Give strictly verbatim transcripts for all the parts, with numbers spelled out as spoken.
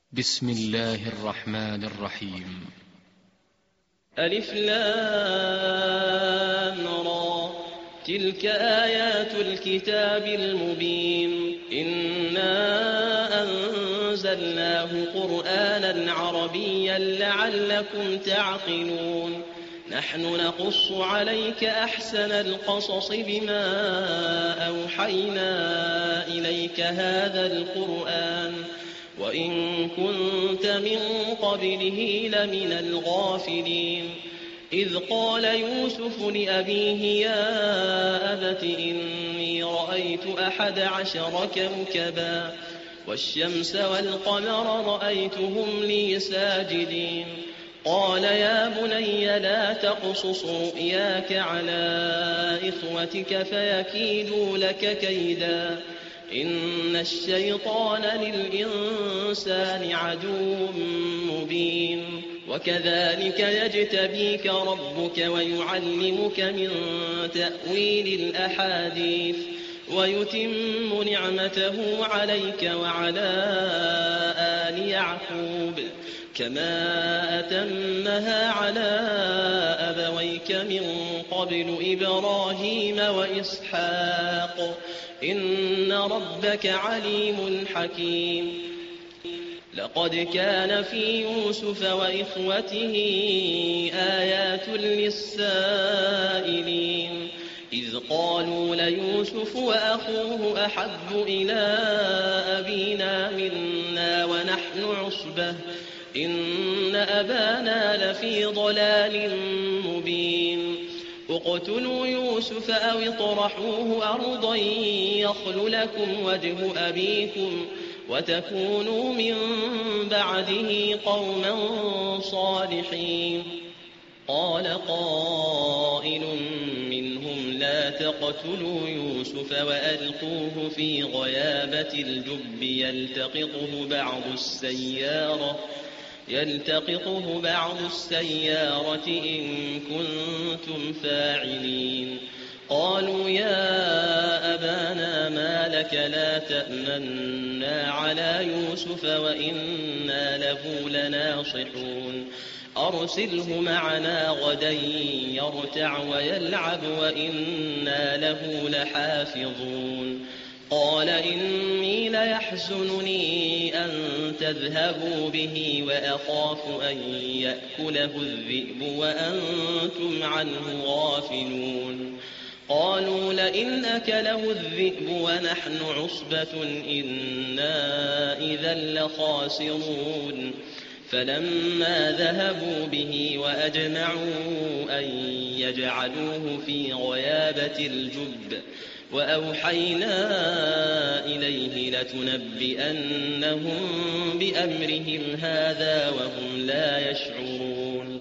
بسم الله الرحمن الرحيم. ألف لام را، تلك آيات الكتاب المبين. إنا أنزلناه قرآنا عربيا لعلكم تعقلون. نحن نقص عليك أحسن القصص بما أوحينا إليك هذا القرآن وإن كنت من قبله لمن الغافلين. إذ قال يوسف لأبيه يا أبت إني رأيت أحد عشر كوكبا والشمس والقمر رأيتهم لي ساجدين. قال يا بني لا تقصص رؤياك على إخوتك فيكيدوا لك كيدا إن الشيطان للإنسان عدو مبين. وكذلك يجتبيك ربك ويعلمك من تأويل الأحاديث ويتم نعمته عليك وعلى آل يعقوب كما أتمها على أبويك من قبل إبراهيم وإسحاق إن ربك عليم حكيم. لقد كان في يوسف وإخوته آيات للسائلين إذ قالوا ليوسف وأخوه أحب إلى أبينا منا ونحن عصبة إن أبانا لفي ضلال مبين. اقتلوا يوسف أو اطرحوه أرضا يخل لكم وجه أبيكم وتكونوا من بعده قوما صالحين. قال قائل منهم لا تقتلوا يوسف وألقوه في غيابة الجب يلتقطه بعض السيارة يلتقطه بعض السيارة إن كنتم فاعلين. قالوا يا أبانا ما لك لا تأمنا على يوسف وإنا له لناصحون أرسله معنا غدا يرتع ويلعب وإنا له لحافظون. قال إني ليحزنني أن تذهبوا به وأخاف أن يأكله الذئب وأنتم عنه غافلون. قالوا لئن أكله الذئب ونحن عصبة إنا إذا لخاسرون. فلما ذهبوا به وأجمعوا أن يجعلوه في غيابة الجب وأوحينا إليه لتنبئنهم بأمرهم هذا وهم لا يشعرون.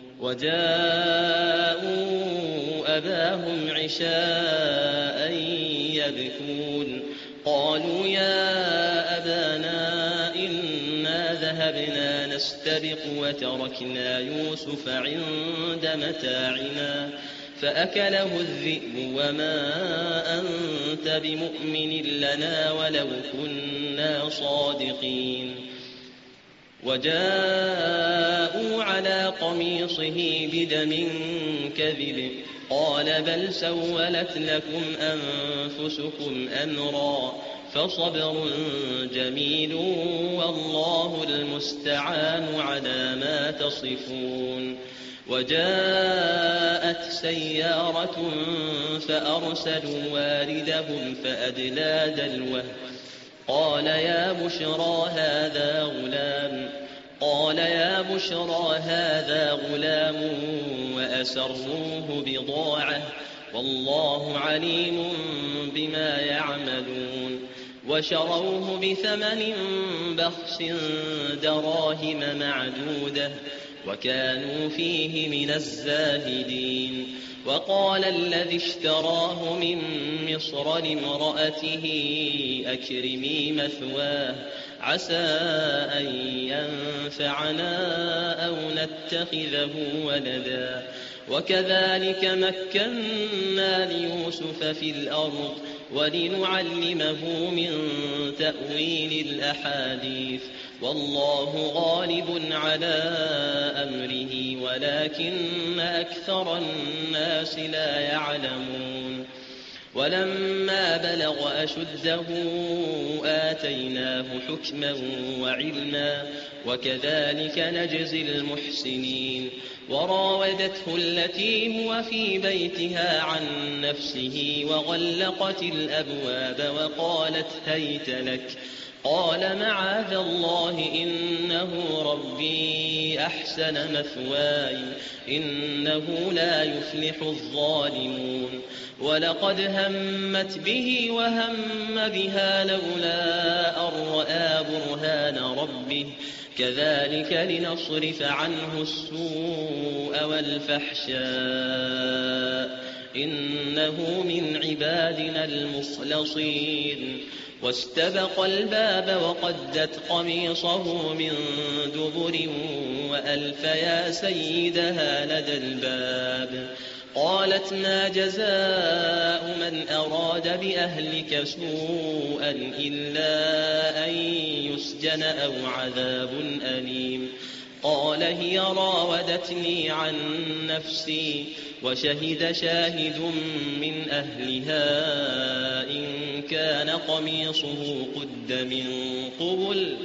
وجاءوا أباهم عشاء يبكون. قالوا يا أبانا إنا ذهبنا نستبق وتركنا يوسف عند متاعنا فأكله الذئب وما أنت بمؤمن لنا ولو كنا صادقين. وجاءوا على قميصه بدم كذب قال بل سولت لكم أنفسكم أمرا فصبر جميل والله المستعان على ما تصفون. وجاءت سيارة فأرسلوا واردهم فأدلى دلوه قال يا بشرى هذا غلام قال يا بشرى هذا غلام وأسروه بضاعة والله عليم بما يعملون. وشروه بثمن بخس دراهم معدودة وكانوا فيه من الزاهدين. وقال الذي اشتراه من مصر لامرأته أكرمي مثواه عسى أن ينفعنا أو نتخذه ولدا. وكذلك مكنا ليوسف في الأرض ولنعلمه من تأويل الأحاديث والله غالب على أمره ولكن أكثر الناس لا يعلمون ولما بلغ أشده آتيناه حكما وعلما وكذلك نجزي المحسنين وراودته التي هو في بيتها عن نفسه وغلقت الأبواب وقالت هيت لك قال معاذ الله إنه ربي أحسن مثواي إنه لا يفلح الظالمون ولقد همت به وهم بها لولا أن رأى برهان ربه كذلك لنصرف عنه السوء والفحشاء إنه من عبادنا المخلصين واستبق الباب وقدت قميصه من دبر وألف يا سيدها لدى الباب قالت ما جزاء من أراد بأهلك سوءا إلا أن يسجن أو عذاب أليم قال هي راودتني عن نفسي وشهد شاهد من أهلها إن كان قميصه قد من قبل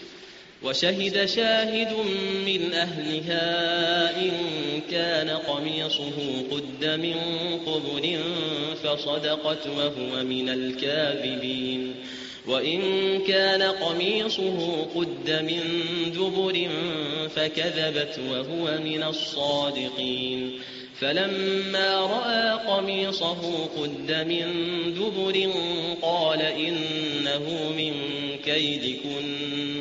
وشهد شاهد من أهلها إن كان قميصه قد من قبل فصدقت وهو من الكاذبين وإن كان قميصه قد من دبر فكذبت وهو من الصادقين فلما رأى قميصه قد من دبر قال إنه من كيدكن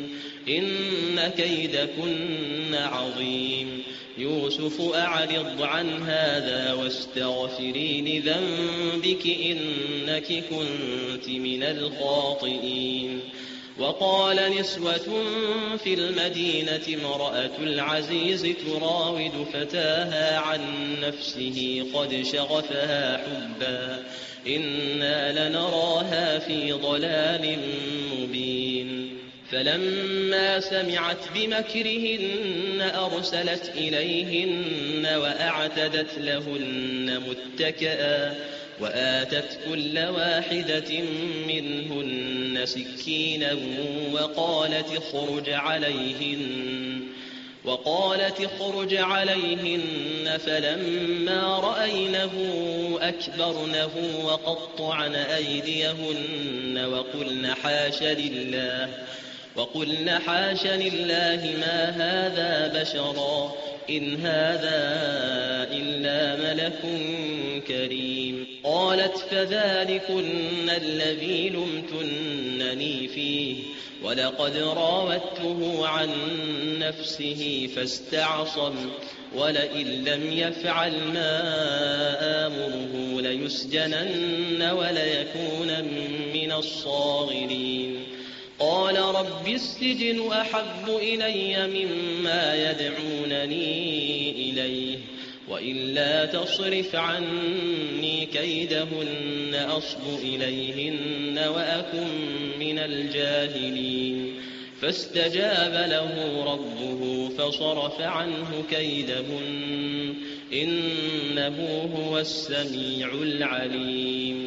إن كيدكن عظيم يوسف أعرض عن هذا واستغفري لذنبك إنك كنت من الخاطئين وقال نسوة في المدينة امرأة العزيز تراود فتاها عن نفسه قد شغفها حبا إنا لنراها في ضلال مبين فلما سمعت بمكرهن أرسلت إليهن وأعتدت لهن متكئا وآتت كل واحدة منهن سكينا وقالت اخرج عليهن وقالت اخرج عليهن فلما رأينه أكبرنه وقطعن أيديهن وقلن حاش لله وقلن حاش لله ما هذا بشرا إن هذا إلا ملك كريم قالت فذلكن الذي لمتنني فيه ولقد راودته عن نفسه فاستعصم ولئن لم يفعل ما آمره ليسجنن وليكون من الصاغرين قال رب السجن أحب إلي مما يدعونني إليه وإلا تصرف عني كيدهن أصب إليهن وأكن من الجاهلين فاستجاب له ربه فصرف عنه كيدهن إنه هو السميع العليم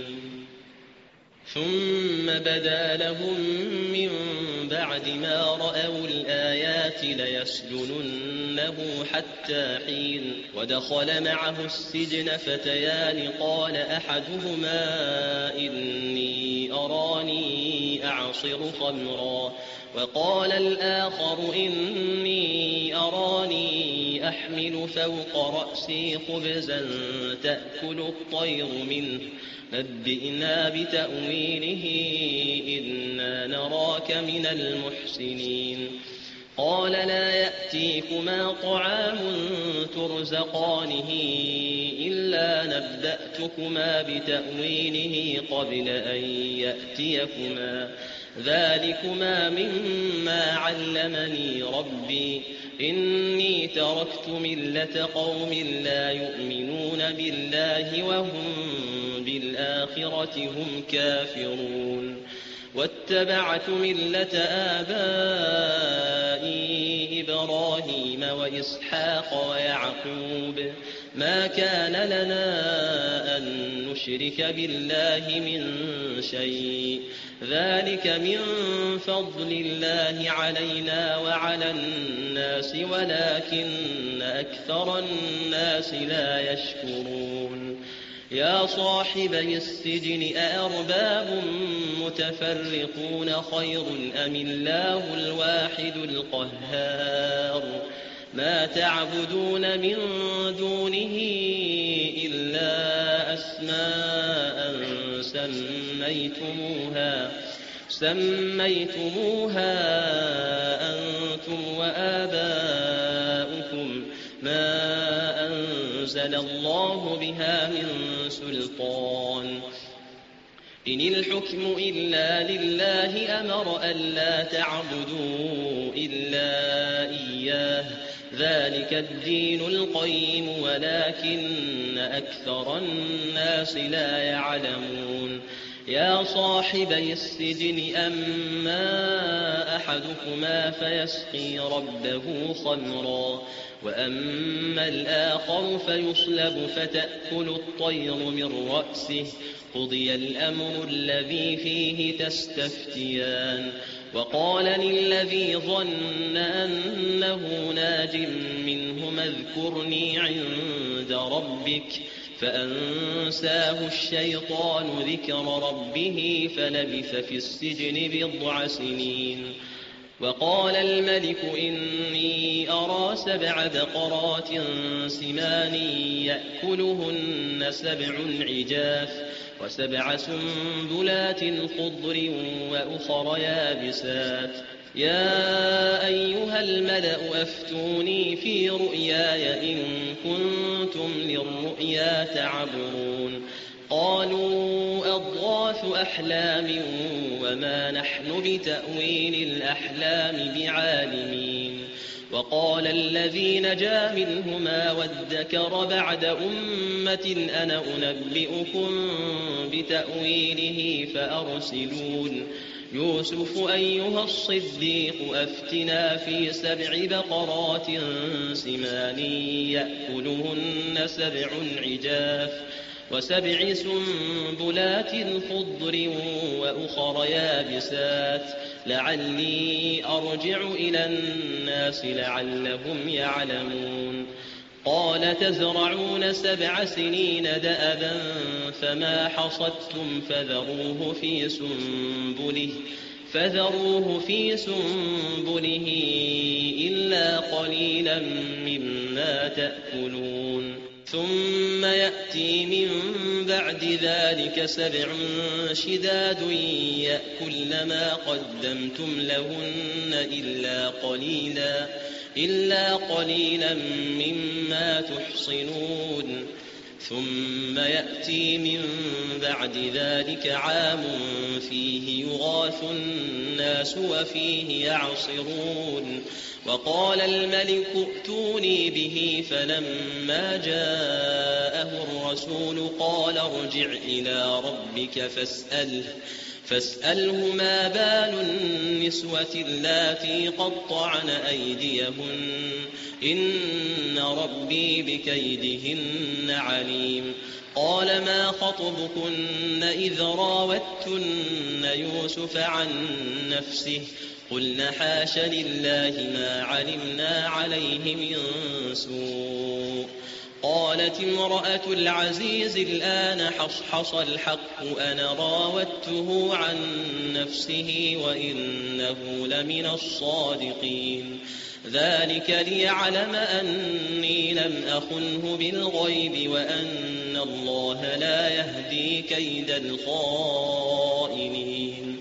ثم بدا لهم من بعد ما رأوا الآيات ليسجننه حتى حين ودخل معه السجن فتيان قال أحدهما إني أراني أعصر خمرا وقال الآخر إني أراني أحمل فوق رأسي خبزا تأكل الطير منه نبئنا بتأويله إنا نراك من المحسنين قال لا يأتيكما طعام ترزقانه إلا نبأتكما بتأويله قبل أن يأتيكما ذلكما مما علمني ربي إني تركت ملة قوم لا يؤمنون بالله وهم بالآخرة هم كافرون واتبعت ملة آبائي إبراهيم وإسحاق ويعقوب ما كان لنا أن نشرك بالله من شيء ذلك من فضل الله علينا وعلى الناس ولكن أكثر الناس لا يشكرون يا صاحبي السجن أأرباب متفرقون خير أم الله الواحد القهار ما تعبدون من دونه إلا أسماء سميتموها سميتموها أنتم وآباؤكم ما أنزل الله بها من سلطان إن الحكم إلا لله أمر ألا تعبدوا إلا إياه ذلك الدين القيم ولكن أكثر الناس لا يعلمون يا صاحبي السجن أما أحدكما فيسقي ربه خمرا وأما الآخر فيصلب فتأكل الطير من رأسه قضي الأمر الذي فيه تستفتيان وقال للذي ظن أنه ناج منهما اذكرني عند ربك فأنساه الشيطان ذكر ربه فلبث في السجن بضع سنين وقال الملك إني أرى سبع بقرات سمان يأكلهن سبع عجاف وسبع سنبلات خضر وأخر يابسات يا أيها الملأ أفتوني في رؤياي إن كنتم للرؤيا تعبرون قالوا أضغاث أحلام وما نحن بتأويل الأحلام بعالمين وقال الذي نجا منهما وادكر بعد أمة أنا أنبئكم بتأويله فأرسلون يوسف أيها الصديق أفتنا في سبع بقرات سمان يأكلهن سبع عجاف وسبع سنبلات خضر وأخر يابسات لعلي أرجع إلى الناس لعلهم يعلمون قال تزرعون سبع سنين دأبا فما حصدتم فذروه في سنبله فذروه في سنبله إلا قليلا مما تأكلون ثم يأتي من بعد ذلك سبع شداد يأكلن ما قدمتم لهن إلا قليلا إلا قليلا مما تحصنون ثم يأتي من بعد ذلك عام فيه يغاث الناس وفيه يعصرون وقال الملك ائتوني به فلما جاءه الرسول قال ارجع إلى ربك فاسأله فاسأله ما بال النسوة اللاتي قطعن أيديهن إن ربي بكيدهن عليم قال ما خطبكن إذ راوتن يوسف عن نفسه قلنا حاش لله ما علمنا عليه من سوء قالت امرأة العزيز الآن حصحص الحق أنا راودته عن نفسه وإنه لمن الصادقين ذلك ليعلم أني لم أخنه بالغيب وأن الله لا يهدي كيد الخائنين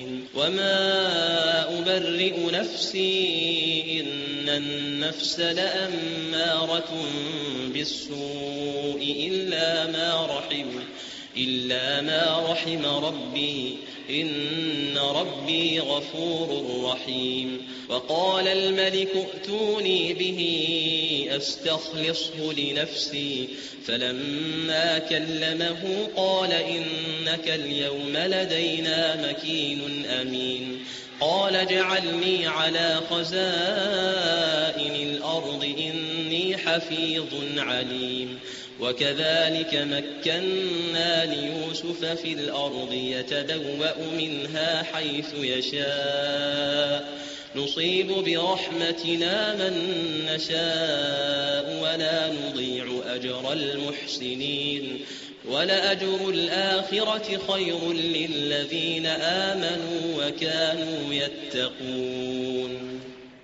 وما أبرئ نفسي إن النفس لأمارة بالسوء إلا ما رحم إلا ما رحم ربي إن ربي غفور رحيم. وقال الملك ائتوني به أستخلصه لنفسي، فلما كلمه قال إنك اليوم لدينا مكين أمين. قال اجعلني على خزائن الأرض إني حفيظ عليم. وكذلك مكنا ليوسف في الأرض يتبوأ منها حيث يشاء، نصيب برحمتنا من نشاء ولا نضيع أجر المحسنين، ولأجر الآخرة خير للذين آمنوا وكانوا يتقون.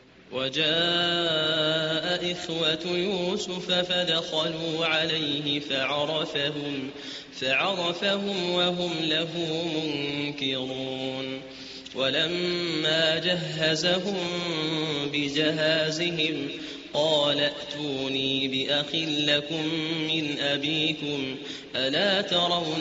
وجاء إخوة يوسف فدخلوا عليه فعرفهم, فعرفهم وهم له منكرون. ولما جهزهم بجهازهم قال ائتوني بأخ لكم من أبيكم ألا ترون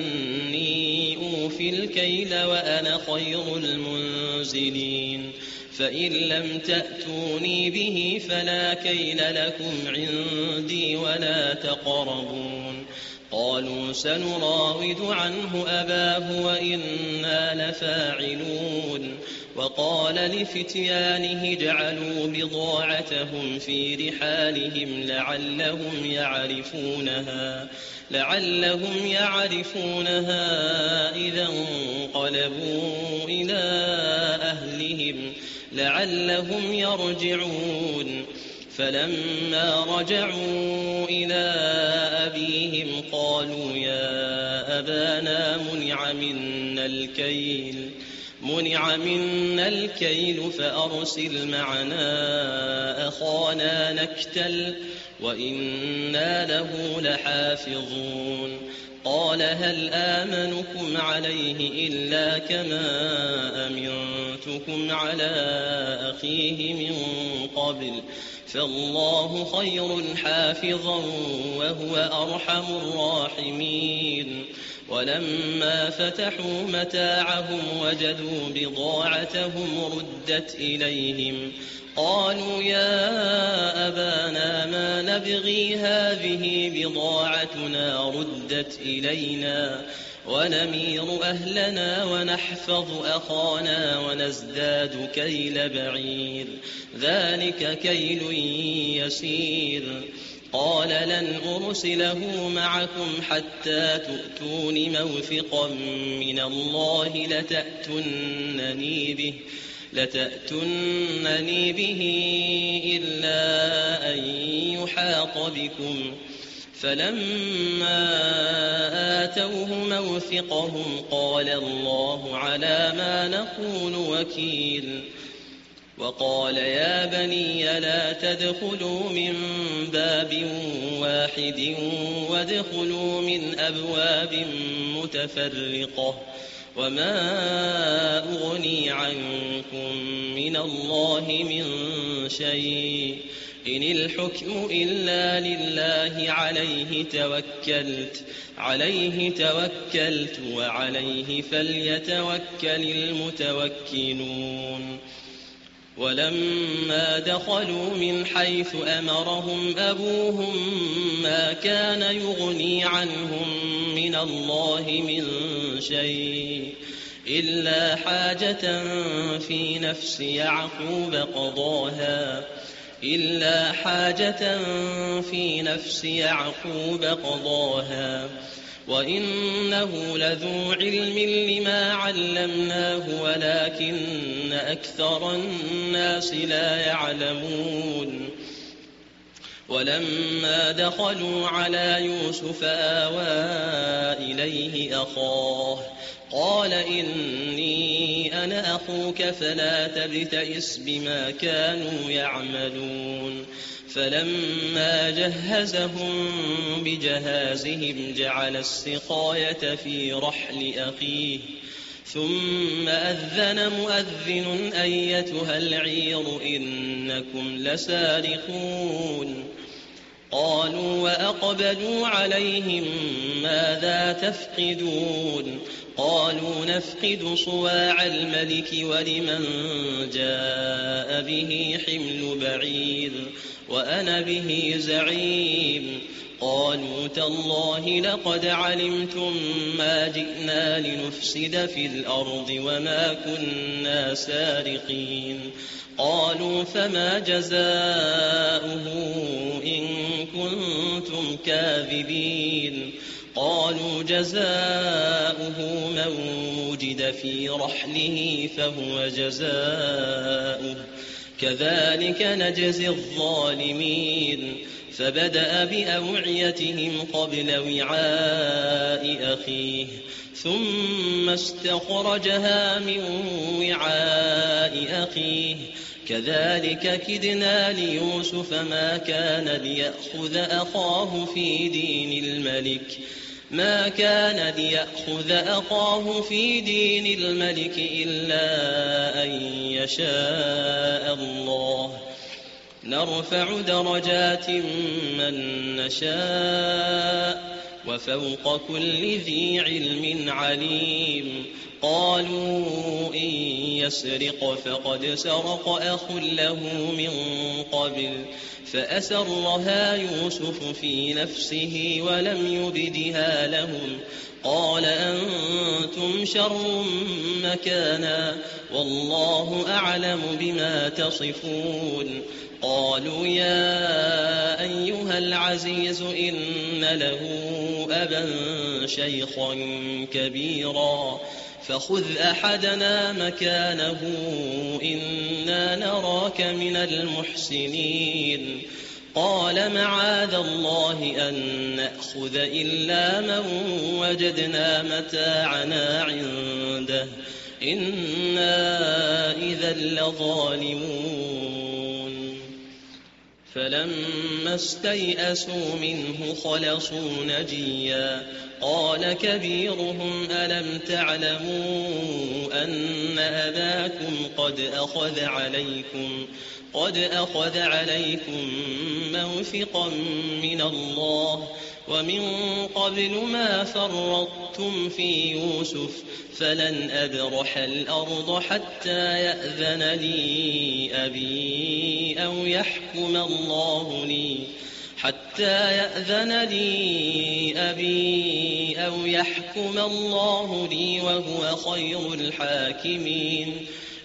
أني أوفي الكيل وأنا خير المنزلين، فإن لم تأتوني به فلا كيل لكم عندي ولا تقربون. قالوا سنراود عنه أباه وإنا لفاعلون. وقال لفتيانه اجعلوا بضاعتهم في رحالهم لعلهم يعرفونها لعلهم يعرفونها إذا انقلبوا إلى أهلهم لعلهم يرجعون. فلما رجعوا إلى أبيهم قالوا يا أبانا منع منا الكيل منع منا الكيل فأرسل معنا أخانا نكتل وإنا له لحافظون. قال هل آمنكم عليه إلا كما أمنتكم على أخيه من قبل، فالله خير حافظا وهو أرحم الراحمين. ولما فتحوا متاعهم وجدوا بضاعتهم ردت إليهم قالوا يا أبانا ما نبغي هذه بضاعتنا ردت إلينا ونمير أهلنا ونحفظ أخانا ونزداد كيل بعير ذلك كيل يسير. قال لن أرسله معكم حتى تؤتون موثقا من الله لتأتونني به لتأتونني به إلا أن يحاط بكم. فلما آتوه موثقهم قال الله على ما نقول وكيل. وقال يا بني لا تدخلوا من باب واحد وادخلوا من أبواب متفرقة وما أغني عنكم من الله من شيء إن الحكم إلا لله عليه توكلت عليه توكلت وعليه فليتوكل المتوكلون. ولما دخلوا من حيث أمرهم أبوهم ما كان يغني عنهم من الله من شيء إلا حاجة في نفس يعقوب قضاها إلا حاجة في نفس يعقوب قضاها وإنه لذو علم لما علمناه ولكن أكثر الناس لا يعلمون. ولما دخلوا على يوسف آوى إليه أخاه قال إني أنا أخوك فلا تبتئس بما كانوا يعملون. فلما جهزهم بجهازهم جعل السقاية في رحل أخيه ثم أذن مؤذن أيتها العير إنكم لسارقون. قالوا وأقبلوا عليهم ماذا تفقدون قالوا نفقد صواع الملك ولمن جاء به حمل بعير وأنا به زعيم قالوا تالله لقد علمتم ما جئنا لنفسد في الأرض وما كنا سارقين قالوا فما جزاؤه إن كنتم كاذبين قالوا جزاؤه من وجد في رحله فهو جزاؤه كذلك نجزي الظالمين فبدأ بأوعيتهم قبل وعاء أخيه ثم استخرجها من وعاء أخيه كذلك كدنا ليوسف ما كان ليأخذ أخاه في دين الملك ما كان ليأخذ أخاه في دين الملك إلا أن يشاء الله نرفع درجات من نشاء وفوق كل ذي علم عليم قالوا إن يسرق فقد سرق أخ له من قبل فأسرها يوسف في نفسه ولم يبدها لهم قال أنتم شر مكانا والله أعلم بما تصفون قالوا يا أيها العزيز إن له أبا شيخا كبيرا فخذ أحدنا مكانه إنا نراك من المحسنين قال معاذ الله أن نأخذ إلا من وجدنا متاعنا عنده إنا إذا لظالمون فلما استيئسوا منه خلصوا نجيا قال كبيرهم ألم تعلموا أن أباكم قد أخذ عليكم قد أخذ عليكم موثقا من الله ومن قبل ما فرطتم في يوسف فلن أبرح الأرض حتى يأذن لي أبي أو يحكم الله لي حتى يأذن لي أبي أو يحكم الله لي وهو خير الحاكمين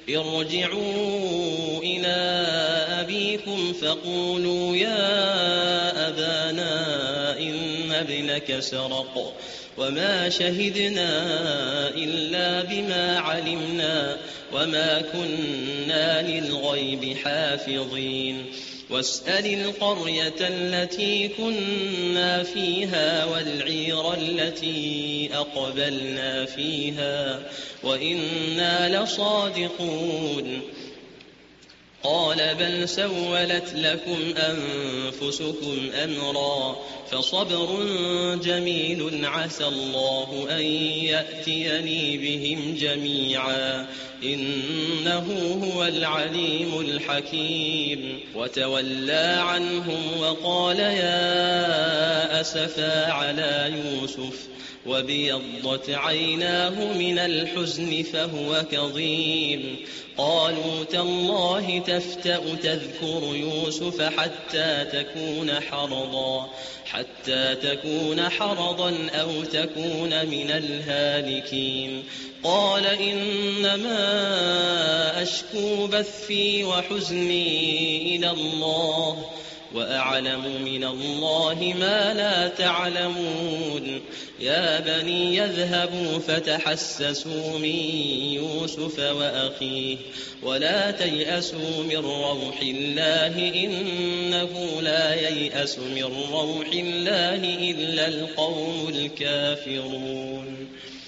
ارجعوا إلى أبيكم فقولوا يا أبانا إن ابنك سرق وما شهدنا إلا بما علمنا وما كنا للغيب حافظين واسأل القرية التي كنا فيها والعير التي أقبلنا فيها وإنا لصادقون قال بل سولت لكم أنفسكم أمرا فصبر جميل عسى الله أن يأتيني بهم جميعا إنه هو العليم الحكيم وتولى عنهم وقال يا أسفا على يوسف وابيضت عيناه من الحزن فهو كظيم قالوا تالله تفتأ تذكر يوسف حتى تكون حرضا حتى تكون حرضا أو تكون من الهالكين قال إنما أشكو بثي وحزني إلى الله وأعلم من الله ما لا تعلمون يا بني يذهبوا فتحسسوا من يوسف وأخيه ولا تيأسوا من روح الله إنه لا ييأس من روح الله إلا القوم الكافرون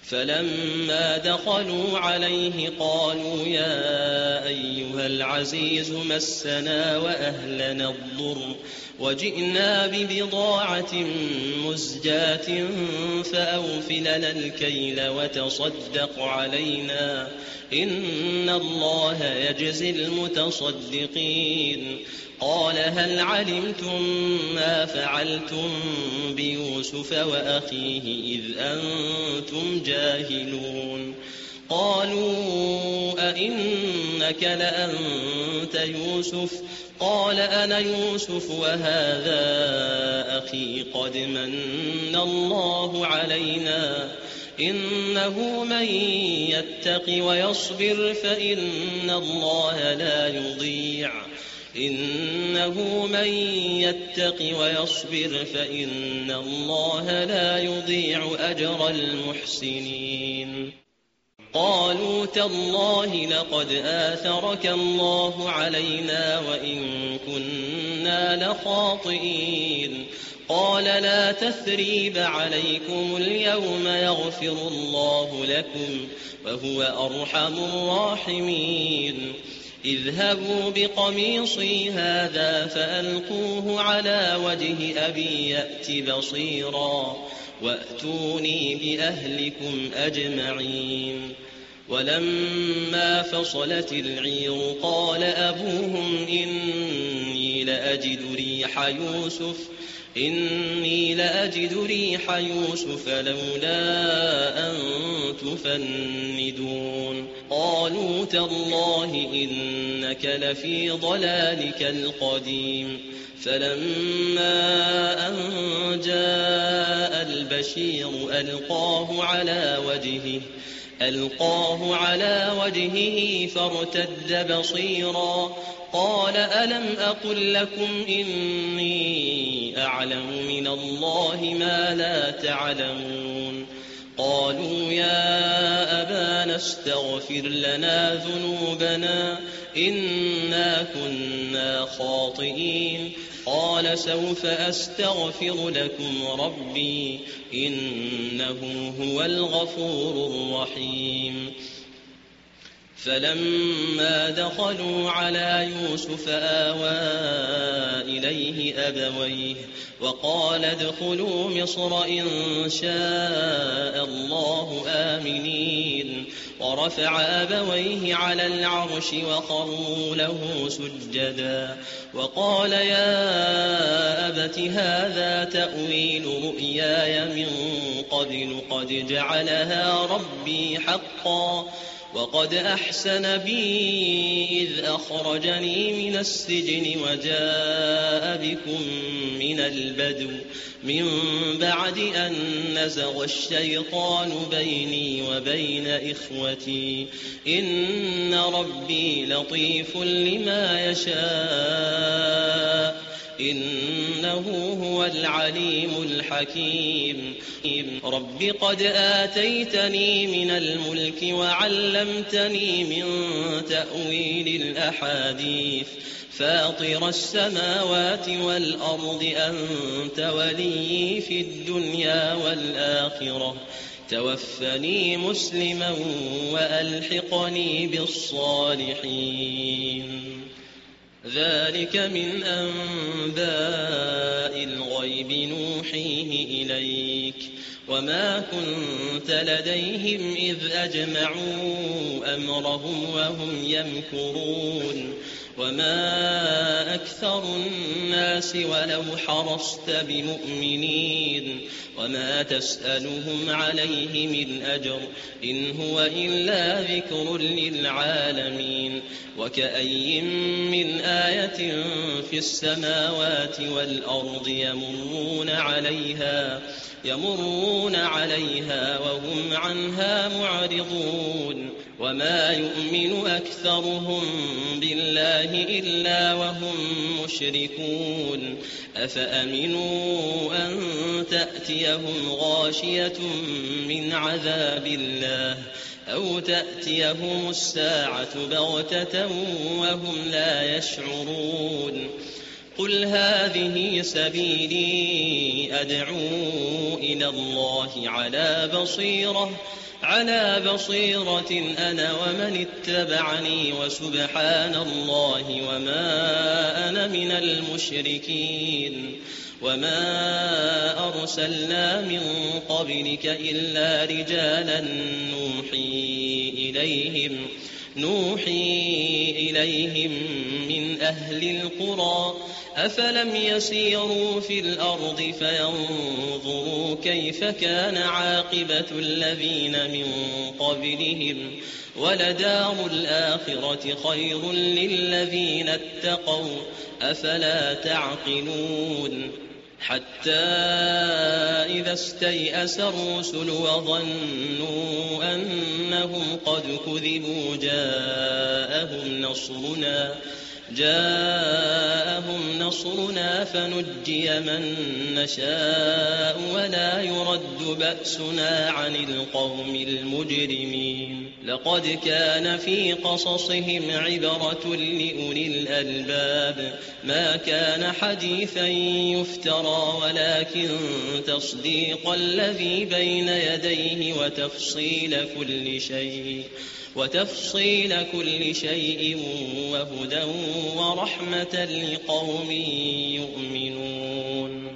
فلما دخلوا عليه قالوا يا أيها العزيز مسنا وأهلنا الضر وجئنا ببضاعة مزجاة فأوف لنا الكيل وتصدق علينا إن الله يجزي المتصدقين. قال هل علمتم ما فعلتم بيوسف وأخيه إذ أنتم جاهلون؟ قالوا أئنك لأنت يوسف؟ قال أنا يوسف وهذا أخي قد من الله علينا إنه من يتق ويصبر فإن الله لا يضيع إنه من يتق ويصبر فإن الله لا يضيع أجر المحسنين. قالوا تالله لقد آثرك الله علينا وإن كنا لخاطئين. قال لا تثريب عليكم اليوم يغفر الله لكم وهو أرحم الراحمين. اذهبوا بقميصي هذا فألقوه على وجه أبي يأت بصيرا وأتوني بأهلكم أجمعين. ولما فصلت العير قال أبوهم إني لأجد ريح يوسف إني لأجد ريح يوسف لولا أن تفندون. قالوا تالله إنك لفي ضلالك القديم. فلما أن جاء البشير ألقاه على وجهه ألقاه على وجهه فارتد بصيرا قال ألم أقل لكم إني أعلم من الله ما لا تعلمون. قالوا يا أبانا استغفر لنا ذنوبنا إنا كنا خاطئين. قال سوف أستغفر لكم ربي إنه هو الغفور الرحيم. فلما دخلوا على يوسف آوى إليه أبويه وقال ادخلوا مصر إن شاء الله آمنين. ورفع أبويه على العرش وخروا له سجدا وقال يا أبت هذا تأويل رؤياي من قبل قد جعلها ربي حقا وقد أحسن بي إذ أخرجني من السجن وجاء بكم من البدو من بعد أن نزغ الشيطان بيني وبين إخوتي إن ربي لطيف لما يشاء إنه هو العليم الحكيم. رب قد آتيتني من الملك وعلمتني من تأويل الأحاديث فاطر السماوات والأرض أنت ولي في الدنيا والآخرة توفني مسلما وألحقني بالصالحين. ذلك من أنباء الغيب نوحيه إليك وما كنت لديهم إذ أجمعوا أمرهم وهم يمكرون. وما أكثر الناس ولو حرصت بمؤمنين وما تسألهم عليه من أجر إن هو إلا ذكر للعالمين. وكأي من آية في السماوات والأرض يمرون عليها يمرون عليها وهم عنها معرضون. وما يؤمن أكثرهم بالله إلا وهم مشركون. أفأمنوا أن تأتيهم غاشية من عذاب الله أو تأتيهم الساعة بغتة وهم لا يشعرون. قل هذه سبيلي أدعو إلى الله على بصيرة على بصيرة أنا ومن اتبعني وسبحان الله وما أنا من المشركين وما أرسلنا من قبلك إلا رجالا نوحي إليهم نوحي إليهم من أهل القرى أفلم يسيروا في الأرض فينظروا كيف كان عاقبة الذين من قبلهم ولدار الآخرة خير للذين اتقوا أفلا تعقلون حتى إذا استيأس الرسل وظنوا أنهم قد كذبوا جاءهم نصرنا جاءهم نصرنا فنجي من نشاء ولا يرد بأسنا عن القوم المجرمين لقد كان في قصصهم عبرة لأولي الألباب ما كان حديثا يفترى ولكن تصديق الذي بين يديه وتفصيل كل شيء وتفصيل كل شيء وهدى ورحمة لقوم يؤمنون.